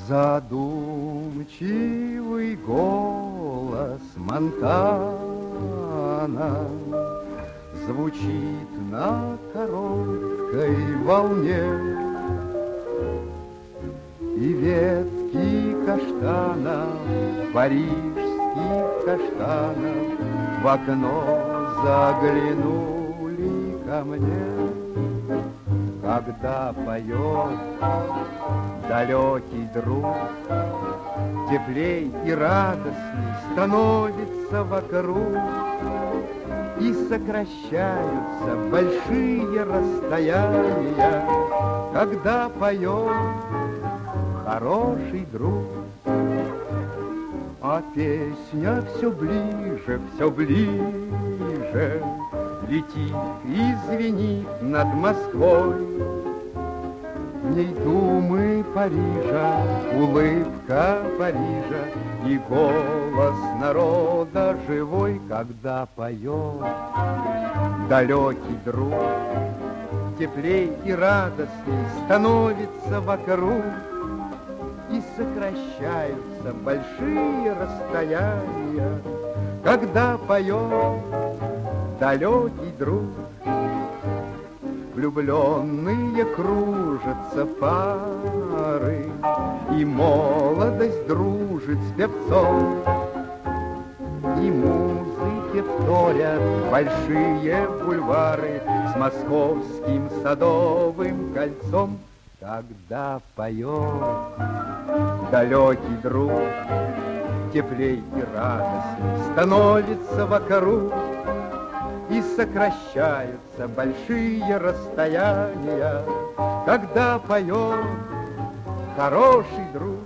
Задумчивый голос Монтана звучит на короткой волне, и ветки каштанов, парижских каштанов, в окно заглянули ко мне. Когда поет далекий друг, теплей и радостней становится вокруг, и сокращаются большие расстояния, когда поет хороший друг. А песня все ближе летит и звенит над Москвой. В ней думы Парижа, улыбка Парижа и голос народа живой, когда поет далекий друг. Теплей и радостней становится вокруг, и сокращаются большие расстояния, когда поет далекий друг. Влюбленные кружатся пары, и молодость дружит с певцом, и музыке вторят большие бульвары с московским садовым кольцом, когда поет далекий друг. Теплей и радостней становится вокруг, и сокращаются большие расстояния, когда поет хороший друг.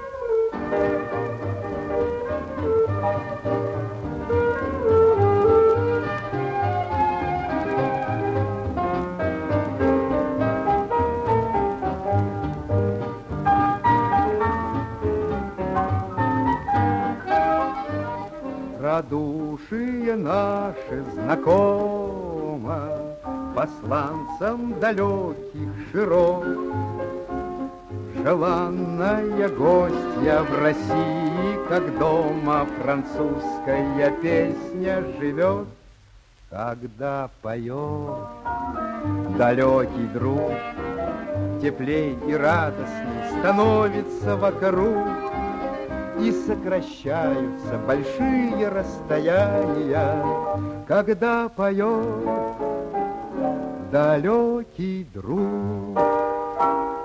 Радушие наше знакомо посланцам далеких широт. Желанная гостья в России, как дома французская песня живет, когда поет далекий друг. Теплей и радостней становится вокруг, и сокращаются большие расстояния, когда поет далекий друг.